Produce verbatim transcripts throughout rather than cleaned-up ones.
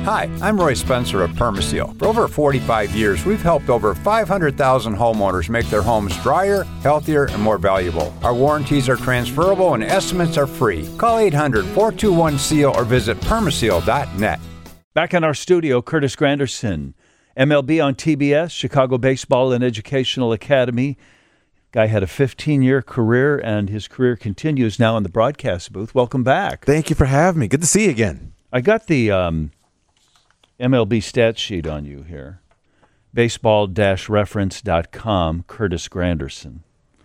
Hi, I'm Roy Spencer of Permaseal. For over forty-five years, we've helped over five hundred thousand homeowners make their homes drier, healthier, and more valuable. Our warranties are transferable and estimates are free. Call eight hundred, four two one, S E A L or visit permaseal dot net. Back in our studio, Curtis Granderson, M L B on T B S, Chicago Baseball and Educational Academy. Guy had a fifteen-year career, and his career continues now in the broadcast booth. Welcome back. Thank you for having me. Good to see you again. I got the um, M L B stat sheet on you here. baseball dash reference dot com, Curtis Granderson.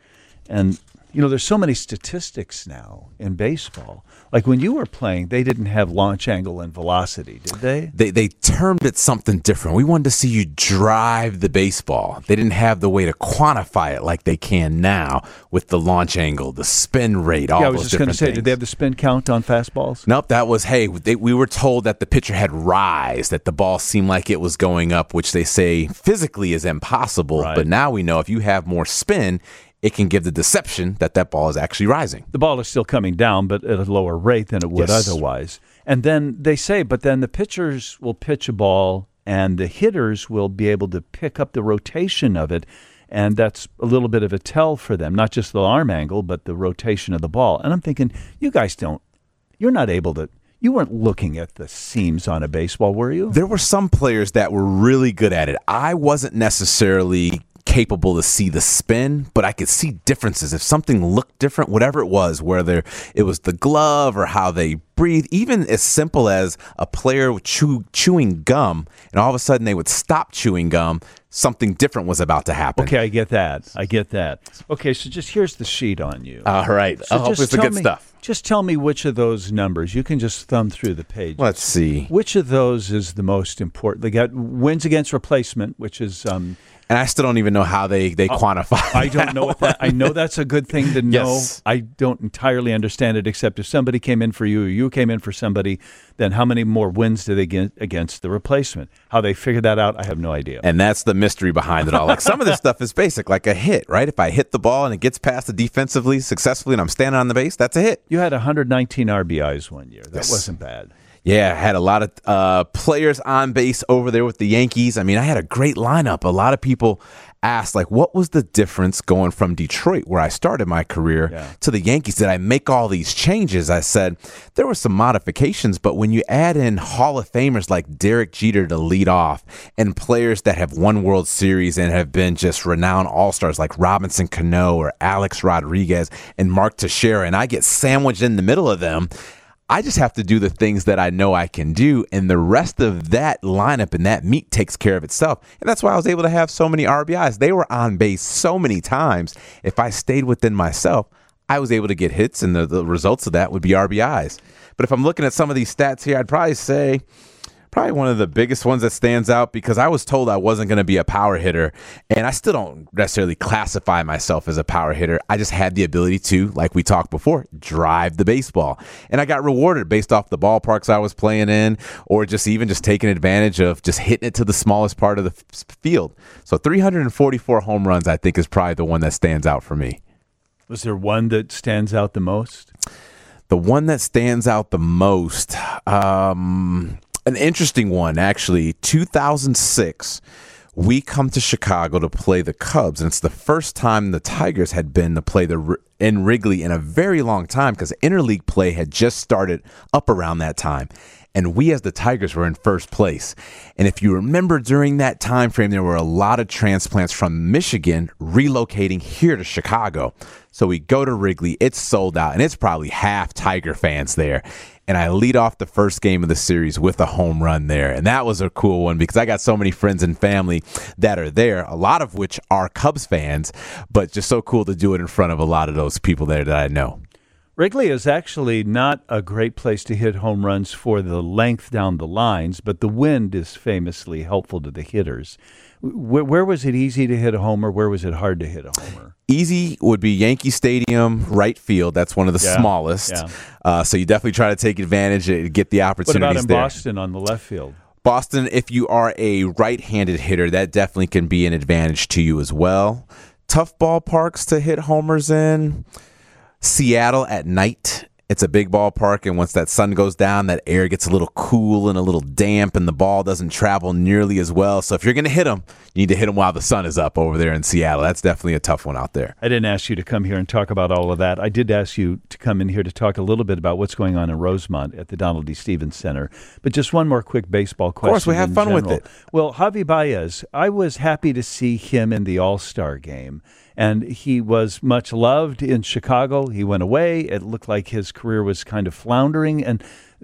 And, you know, there's so many statistics now in baseball. Like when you were playing, they didn't have launch angle and velocity, did they? They they termed it something different. We wanted to see you drive the baseball. They didn't have the way to quantify it like they can now with the launch angle, the spin rate, all yeah, I those was just going to different say, things. did they have the spin count on fastballs? Nope, that was, hey, they, we were told that the pitcher had rise, that the ball seemed like it was going up, which they say physically is impossible. Right. But now we know if you have more spin, it can give the deception that that ball is actually rising. The ball is still coming down, but at a lower rate than it would Yes. otherwise. And then they say, but then the pitchers will pitch a ball and the hitters will be able to pick up the rotation of it. And that's a little bit of a tell for them, not just the arm angle, but the rotation of the ball. And I'm thinking, you guys don't, you're not able to, you weren't looking at the seams on a baseball, were you? There were some players that were really good at it. I wasn't necessarily capable to see the spin, but I could see differences. If something looked different, whatever it was, whether it was the glove or how they breathe, even as simple as a player chew, chewing gum, and all of a sudden they would stop chewing gum, something different was about to happen. Okay, I get that. I get that. Okay, so just here's the sheet on you. All right. So I hope just it's the tell good me- stuff. Just tell me which of those numbers. You can just thumb through the page. Let's see. Which of those is the most important? They got wins against replacement, which is um, And I still don't even know how they, they quantify I don't know what that. I know that's a good thing to know. Yes. I don't entirely understand it, except if somebody came in for you, or you came in for somebody, then how many more wins do they get against the replacement? How they figure that out, I have no idea. And that's the mystery behind it all. Like some of this stuff is basic, like a hit, right? If I hit the ball and it gets past the defensively successfully and I'm standing on the base, that's a hit. You had one hundred nineteen R B Is one year. That Yes. wasn't bad. Yeah, I had a lot of uh, players on base over there with the Yankees. I mean, I had a great lineup. A lot of people asked, like, what was the difference going from Detroit, where I started my career, Yeah. to the Yankees? Did I make all these changes? I said, there were some modifications, but when you add in Hall of Famers like Derek Jeter to lead off and players that have won World Series and have been just renowned all-stars like Robinson Cano or Alex Rodriguez and Mark Teixeira, and I get sandwiched in the middle of them, I just have to do the things that I know I can do, and the rest of that lineup and that meat takes care of itself. And that's why I was able to have so many R B Is. They were on base so many times. If I stayed within myself, I was able to get hits, and the, the results of that would be R B Is. But if I'm looking at some of these stats here, I'd probably say probably one of the biggest ones that stands out, because I was told I wasn't going to be a power hitter, and I still don't necessarily classify myself as a power hitter. I just had the ability to, like we talked before, drive the baseball. And I got rewarded based off the ballparks I was playing in, or just even just taking advantage of just hitting it to the smallest part of the f- field. So three hundred forty-four home runs, I think, is probably the one that stands out for me. Was there one that stands out the most? The one that stands out the most, um, an interesting one, actually. two thousand six, we come to Chicago to play the Cubs, and it's the first time the Tigers had been to play the in Wrigley in a very long time, because interleague play had just started up around that time. And we as the Tigers were in first place. And if you remember, during that time frame, there were a lot of transplants from Michigan relocating here to Chicago. So we go to Wrigley, it's sold out, and it's probably half Tiger fans there. And I lead off the first game of the series with a home run there. And that was a cool one, because I got so many friends and family that are there, a lot of which are Cubs fans, but just so cool to do it in front of a lot of those people there that I know. Wrigley is actually not a great place to hit home runs for the length down the lines, but the wind is famously helpful to the hitters. Where, where was it easy to hit a homer? Where was it hard to hit a homer? Easy would be Yankee Stadium, right field. That's one of the Yeah, smallest. yeah. Uh, so you definitely try to take advantage and get the What opportunities about in there. Boston on the left field? Boston, if you are a right-handed hitter, that definitely can be an advantage to you as well. Tough ballparks to hit homers in. Seattle at night It's a big ballpark, and once that sun goes down, that air gets a little cool and a little damp, and the ball doesn't travel nearly as well. So if you're going to hit them, you need to hit them while the sun is up over there in Seattle. That's definitely a tough one out there. I didn't ask you to come here and talk about all of that. I did ask you to come in here to talk a little bit about what's going on in Rosemont at the Donald D. Stephens Center. But just one more quick baseball question. Of course, we have fun general. with it. Well, Javi Baez, I was happy to see him in the All-Star game. And he was much loved in Chicago. He went away. It looked like his career was kind of floundering. And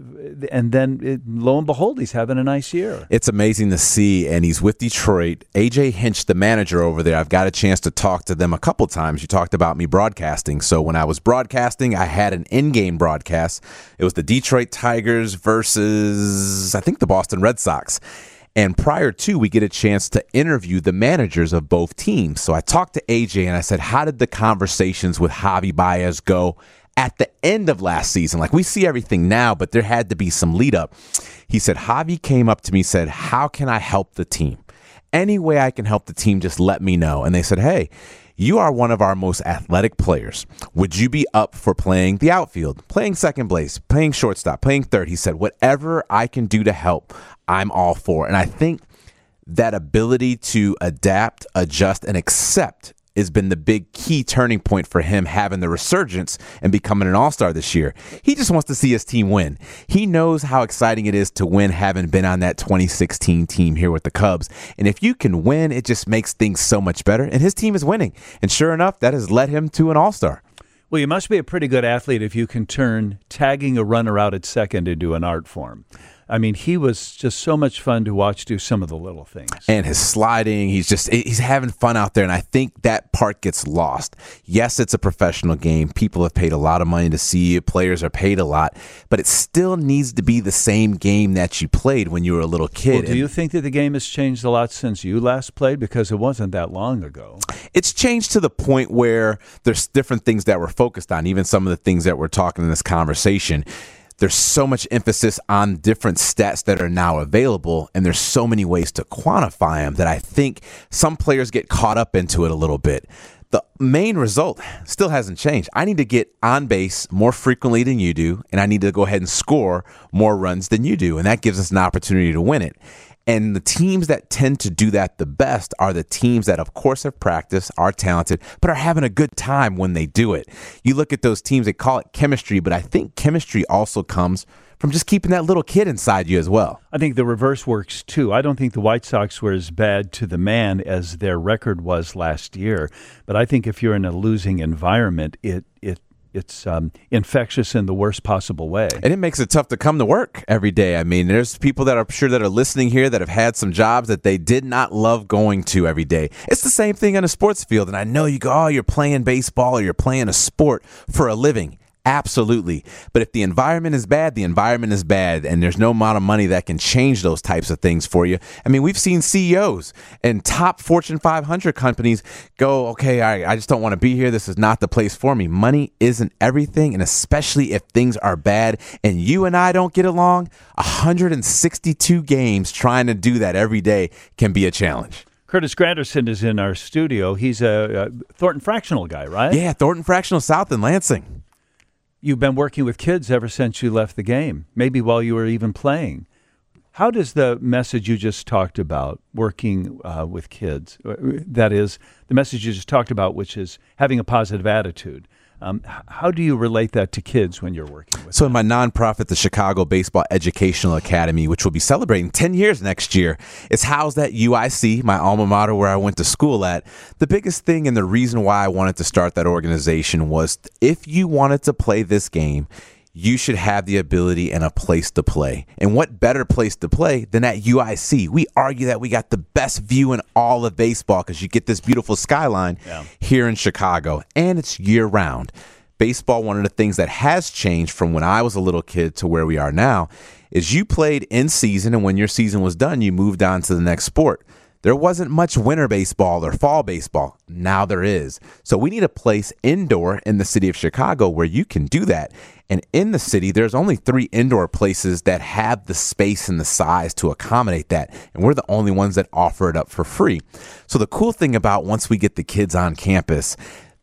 and then, it, lo and behold, he's having a nice year. It's amazing to see, and he's with Detroit. A J Hinch, the manager over there, I've got a chance to talk to them a couple times. You talked about me broadcasting. So when I was broadcasting, I had an in-game broadcast. It was the Detroit Tigers versus, I think, the Boston Red Sox. And prior to, we get a chance to interview the managers of both teams. So I talked to A J and I said, how did the conversations with Javi Baez go at the end of last season? Like, we see everything now, but there had to be some lead up. He said, Javi came up to me and said, how can I help the team? Any way I can help the team, just let me know. And they said, hey, you are one of our most athletic players. Would you be up for playing the outfield, playing second base, playing shortstop, playing third? He said, whatever I can do to help, I'm all for. And I think that ability to adapt, adjust, and accept has been the big key turning point for him having the resurgence and becoming an all-star this year. He just wants to see his team win. He knows how exciting it is to win, having been on that twenty sixteen team here with the Cubs. And if you can win, it just makes things so much better. And his team is winning. And sure enough, that has led him to an all-star. Well, you must be a pretty good athlete if you can turn tagging a runner out at second into an art form. I mean, he was just so much fun to watch do some of the little things. And his sliding, he's just, he's having fun out there. And I think that part gets lost. Yes, it's a professional game. People have paid a lot of money to see you. Players are paid a lot. But it still needs to be the same game that you played when you were a little kid. Well, do you think that the game has changed a lot since you last played? Because it wasn't that long ago. It's changed to the point where there's different things that we're focused on, even some of the things that we're talking in this conversation. There's so much emphasis on different stats that are now available, and there's so many ways to quantify them that I think some players get caught up into it a little bit. The main result still hasn't changed. I need to get on base more frequently than you do, and I need to go ahead and score more runs than you do, and that gives us an opportunity to win it. And the teams that tend to do that the best are the teams that, of course, have practiced, are talented, but are having a good time when they do it. You look at those teams, they call it chemistry, but I think chemistry also comes from just keeping that little kid inside you as well. I think the reverse works, too. I don't think the White Sox were as bad to the man as their record was last year. But I think if you're in a losing environment, it it It's um, infectious in the worst possible way. And it makes it tough to come to work every day. I mean, there's people that I'm sure that are listening here that have had some jobs that they did not love going to every day. It's the same thing on a sports field. And I know you go, oh, you're playing baseball or you're playing a sport for a living. Absolutely. But if the environment is bad, the environment is bad, and there's no amount of money that can change those types of things for you. I mean, we've seen C E Os and top Fortune five hundred companies go, okay, I, I just don't want to be here. This is not the place for me. Money isn't everything, and especially if things are bad and you and I don't get along, one hundred sixty-two games trying to do that every day can be a challenge. Curtis Granderson is in our studio. He's a, a Thornton Fractional guy, right? Yeah, Thornton Fractional South in Lansing. You've been working with kids ever since you left the game, maybe while you were even playing. How does the message you just talked about, working uh, with kids, that is, the message you just talked about, which is having a positive attitude, um, how do you relate that to kids when you're working with So them? in my nonprofit, the Chicago Baseball Educational Academy, which will be celebrating ten years next year, it's housed at U I C, my alma mater where I went to school at. The biggest thing and the reason why I wanted to start that organization was if you wanted to play this game, you should have the ability and a place to play. And what better place to play than at U I C? We argue that we got the best view in all of baseball because you get this beautiful skyline yeah. here in Chicago, and it's year-round. Baseball, one of the things that has changed from when I was a little kid to where we are now, is you played in season, and when your season was done, you moved on to the next sport. There wasn't much winter baseball or fall baseball. Now there is. So we need a place indoor in the city of Chicago where you can do that. And in the city, there's only three indoor places that have the space and the size to accommodate that. And we're the only ones that offer it up for free. So the cool thing about once we get the kids on campus,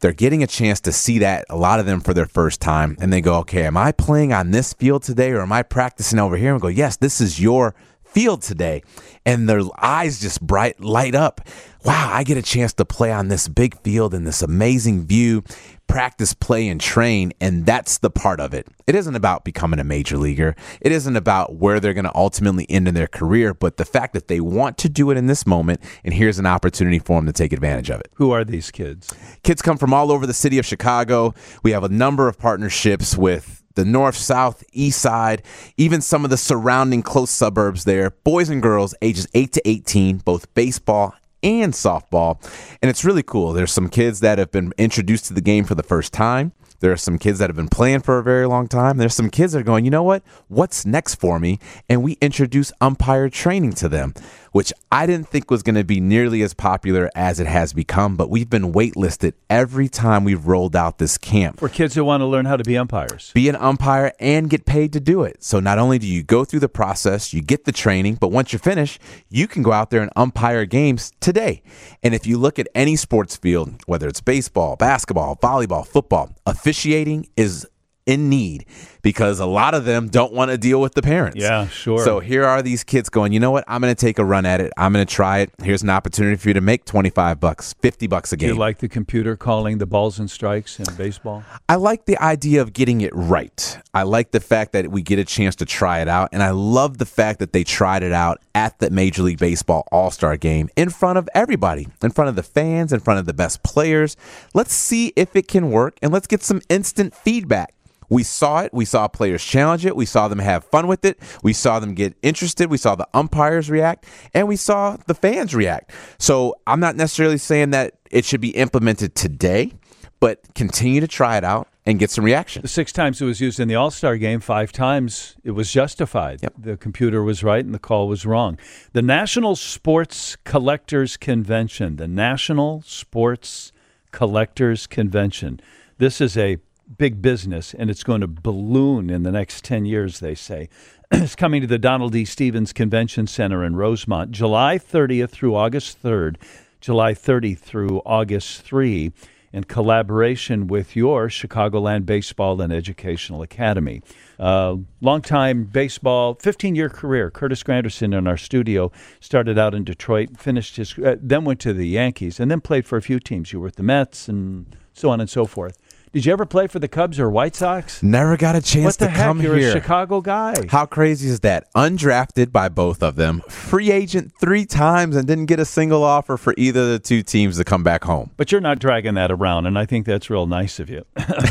they're getting a chance to see that, a lot of them for their first time, and they go, okay, am I playing on this field today or am I practicing over here? And go, yes, this is your field today. And their eyes just bright light up. Wow, I get a chance to play on this big field in this amazing view, practice, play, and train. And that's the part of it. It isn't about becoming a major leaguer. It isn't about where they're going to ultimately end in their career, but the fact that they want to do it in this moment, and here's an opportunity for them to take advantage of it. Who are these kids? Kids come from all over the city of Chicago. We have a number of partnerships with the north, south, east side, even some of the surrounding close suburbs there. Boys and girls ages eight to eighteen, both baseball and softball. And it's really cool. There's some kids that have been introduced to the game for the first time. There are some kids that have been playing for a very long time. There's some kids that are going, you know what? What's next for me? And we introduce umpire training to them, which I didn't think was going to be nearly as popular as it has become, but we've been waitlisted every time we've rolled out this camp. For kids who want to learn how to be umpires. Be an umpire and get paid to do it. So not only do you go through the process, you get the training, but once you're finished, you can go out there and umpire games today. And if you look at any sports field, whether it's baseball, basketball, volleyball, football, officiating is in need because a lot of them don't want to deal with the parents. Yeah, sure. So here are these kids going, you know what? I'm going to take a run at it. I'm going to try it. Here's an opportunity for you to make twenty-five bucks, fifty bucks a game. Do you like the computer calling the balls and strikes in baseball? I like the idea of getting it right. I like the fact that we get a chance to try it out. And I love the fact that they tried it out at the Major League Baseball All-Star Game in front of everybody, in front of the fans, in front of the best players. Let's see if it can work, and let's get some instant feedback. We saw it. We saw players challenge it. We saw them have fun with it. We saw them get interested. We saw the umpires react, and we saw the fans react. So I'm not necessarily saying that it should be implemented today, but continue to try it out and get some reaction. The six times it was used in the All-Star game, five times it was justified. Yep. The computer was right and the call was wrong. The National Sports Collectors Convention, the National Sports Collectors Convention. This is a big business, and it's going to balloon in the next ten years, they say. It's coming to the Donald D. Stevens Convention Center in Rosemont, July thirtieth through August third, July thirtieth through August third, in collaboration with your Chicagoland Baseball and Educational Academy. Uh, longtime baseball, fifteen-year career. Curtis Granderson in our studio started out in Detroit, finished his, uh, then went to the Yankees, and then played for a few teams. You were with the Mets and so on and so forth. Did you ever play for the Cubs or White Sox? Never got a chance what the to heck? come You're here. a Chicago guy. How crazy is that? Undrafted by both of them, free agent three times, and didn't get a single offer for either of the two teams to come back home. But you're not dragging that around, and I think that's real nice of you.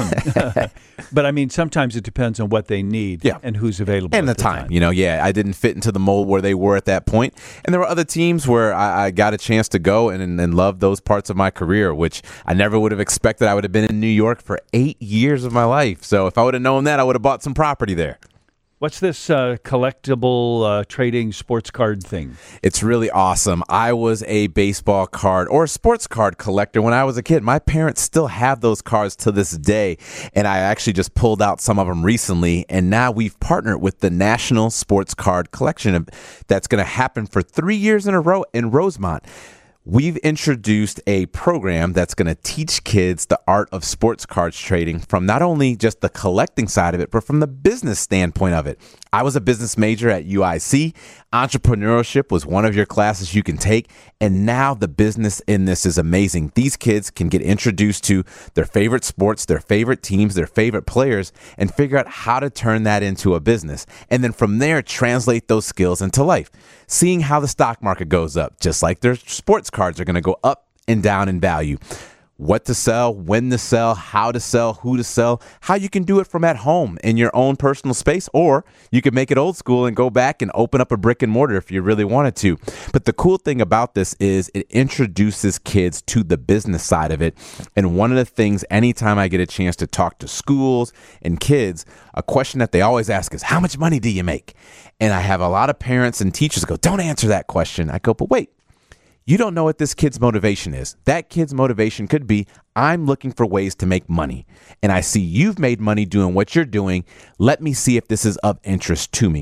But, I mean, sometimes it depends on what they need yeah. and who's available and at the the time. time. You know, yeah, I didn't fit into the mold where they were at that point. And there were other teams where I, I got a chance to go and, and, and love those parts of my career, which I never would have expected. I would have been in New York for eight years of my life. So if I would have known that, I would have bought some property there. What's this uh, collectible uh, trading sports card thing? It's really awesome. I was a baseball card or a sports card collector when I was a kid. My parents still have those cards to this day, and I actually just pulled out some of them recently, and now we've partnered with the National Sports Card Collection that's going to happen for three years in a row in Rosemont. We've introduced a program that's going to teach kids the art of sports cards trading from not only just the collecting side of it, but from the business standpoint of it. I was a business major at U I C. Entrepreneurship was one of your classes you can take, and now the business in this is amazing. These kids can get introduced to their favorite sports, their favorite teams, their favorite players, and figure out how to turn that into a business. And then from there, translate those skills into life. Seeing how the stock market goes up, just like their sports cards are going to go up and down in value. What to sell, when to sell, how to sell, who to sell, how you can do it from at home in your own personal space, or you can make it old school and go back and open up a brick and mortar if you really wanted to. But the cool thing about this is it introduces kids to the business side of it. And one of the things, anytime I get a chance to talk to schools and kids, a question that they always ask is, how much money do you make? And I have a lot of parents and teachers go, don't answer that question. I go, but wait. You don't know what this kid's motivation is. That kid's motivation could be, I'm looking for ways to make money. And I see you've made money doing what you're doing. Let me see if this is of interest to me.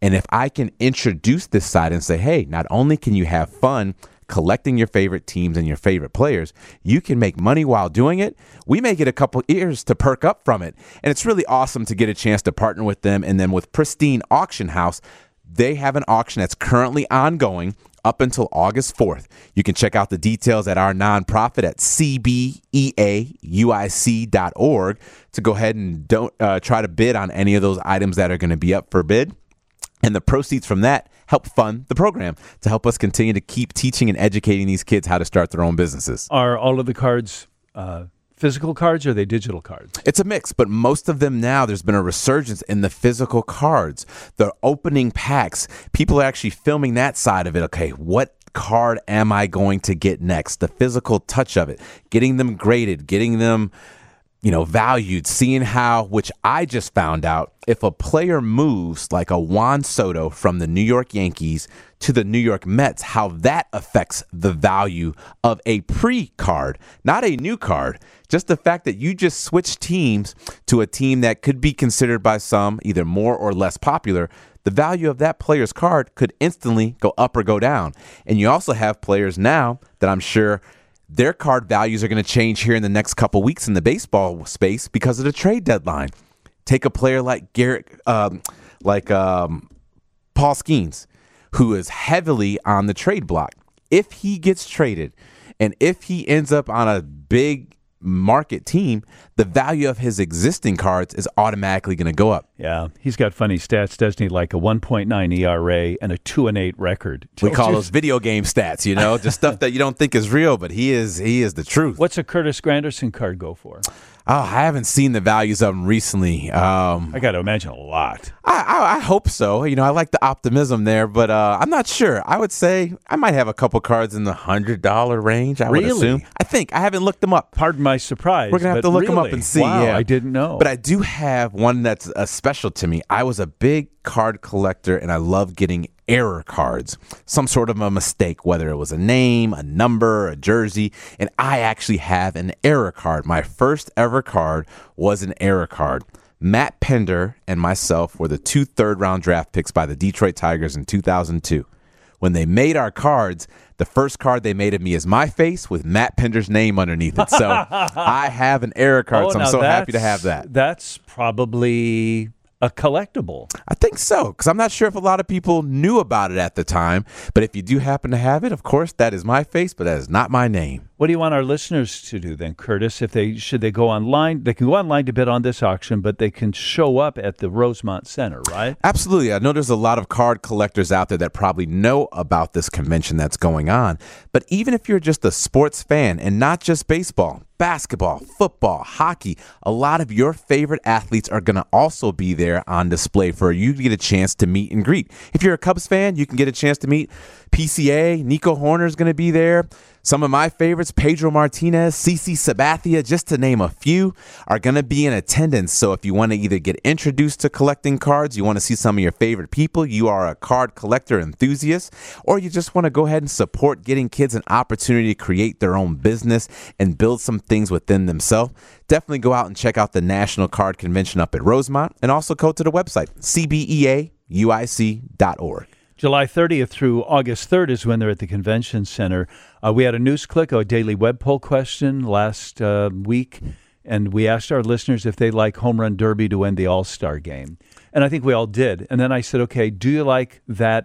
And if I can introduce this side and say, hey, not only can you have fun collecting your favorite teams and your favorite players, you can make money while doing it. We may get a couple ears to perk up from it. And it's really awesome to get a chance to partner with them. And then with Pristine Auction House, they have an auction that's currently ongoing up until August fourth. You can check out the details at our nonprofit at c b e a u i c dot org to go ahead and don't uh, try to bid on any of those items that are going to be up for bid. And the proceeds from that help fund the program to help us continue to keep teaching and educating these kids how to start their own businesses. Are all of the cards uh, physical cards or are they digital cards? It's a mix, but most of them now, there's been a resurgence in the physical cards. The opening packs, people are actually filming that side of it. Okay, what card am I going to get next? The physical touch of it, getting them graded, getting them, you know, valued, seeing how, which I just found out, if a player moves like a Juan Soto from the New York Yankees to the New York Mets, how that affects the value of a pre-card, not a new card. Just the fact that you just switched teams to a team that could be considered by some either more or less popular, the value of that player's card could instantly go up or go down. And you also have players now that I'm sure their card values are going to change here in the next couple weeks in the baseball space because of the trade deadline. Take a player like Garrett, um, like um, Paul Skeens, who is heavily on the trade block. If he gets traded and if he ends up on a big market team, the value of his existing cards is automatically going to go up. Yeah, he's got funny stats, doesn't he? Like a one point nine E R A and a two and eight record. We call those video game stats, you know, just stuff that you don't think is real, but he is he is the truth. What's a Curtis Granderson card go for? Oh, I haven't seen the values of them recently. Um, I got to imagine a lot. I, I I hope so. You know, I like the optimism there, but uh, I'm not sure. I would say I might have a couple cards in the hundred dollar range. I really? would assume. I think I haven't looked them up. Pardon my surprise. We're gonna have to look really? them up and see. Wow, yeah. I didn't know. But I do have one that's uh, special to me. I was a big card collector, and I love getting error cards, some sort of a mistake, whether it was a name, a number, a jersey, and I actually have an error card. My first ever card was an error card. Matt Pender and myself were the two third-round draft picks by the Detroit Tigers in two thousand two. When they made our cards, the first card they made of me is my face with Matt Pender's name underneath it. So I have an error card, oh, so I'm so happy to have that. That's probably a collectible. I think so, because I'm not sure if a lot of people knew about it at the time. But if you do happen to have it, of course, that is my face, but that is not my name. What do you want our listeners to do then, Curtis? If they should they go online? They can go online to bid on this auction, but they can show up at the Rosemont Center, right? Absolutely. I know there's a lot of card collectors out there that probably know about this convention that's going on. But even if you're just a sports fan and not just baseball, basketball, football, hockey, a lot of your favorite athletes are going to also be there on display for you to get a chance to meet and greet. If you're a Cubs fan, you can get a chance to meet P C A. Nico Horner is going to be there. Some of my favorites, Pedro Martinez, CeCe Sabathia, just to name a few, are going to be in attendance. So if you want to either get introduced to collecting cards, you want to see some of your favorite people, you are a card collector enthusiast, or you just want to go ahead and support getting kids an opportunity to create their own business and build some things within themselves, definitely go out and check out the National Card Convention up at Rosemont, and also go to the website, c b e a u i c dot org. July thirtieth through August third is when they're at the convention center. Uh, we had a news click, a daily web poll question last uh, week, and we asked our listeners if they like Home Run Derby to win the All-Star game. And I think we all did. And then I said, okay, do you like that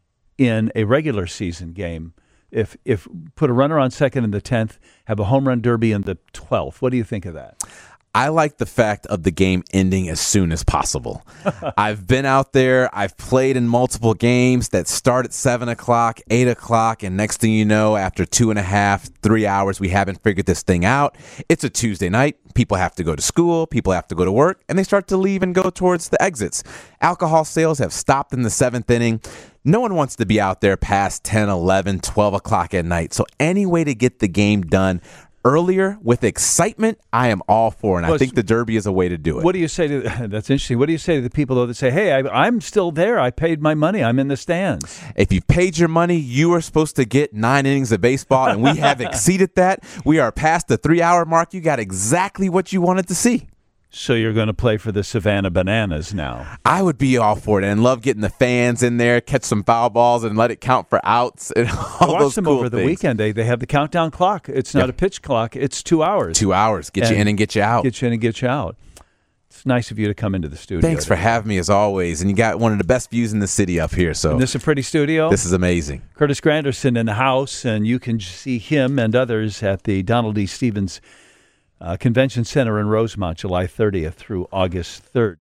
in a regular season game? If if put a runner on second in the tenth, have a Home Run Derby in the twelfth. What do you think of that? I like the fact of the game ending as soon as possible. I've been out there. I've played in multiple games that start at seven o'clock, eight o'clock, and next thing you know, after two and a half, three hours, we haven't figured this thing out. It's a Tuesday night. People have to go to school. People have to go to work, and they start to leave and go towards the exits. Alcohol sales have stopped in the seventh inning. No one wants to be out there past ten, eleven, twelve o'clock at night. So any way to get the game done earlier with excitement, I am all for, and well, I think the Derby is a way to do it. What do you say to that's interesting? What do you say to the people though that say, "Hey, I, I'm still there. I paid my money. I'm in the stands." If you paid your money, you are supposed to get nine innings of baseball, and we have exceeded that. We are past the three-hour mark. You got exactly what you wanted to see. So you're going to play for the Savannah Bananas now. I would be all for it and love getting the fans in there, catch some foul balls, and let it count for outs and all I those watched them cool over the things. weekend. They they have the countdown clock. It's not Yeah. a pitch clock. It's two hours. Two hours. Get And you in and get you out. Get you in and get you out. It's nice of you to come into the studio. Thanks for today. having me as always. And you got one of the best views in the city up here. So Isn't this a pretty studio? this is amazing. Curtis Granderson in the house, and you can see him and others at the Donald D. Stevens uh, Convention Center in Rosemont, July thirtieth through August third.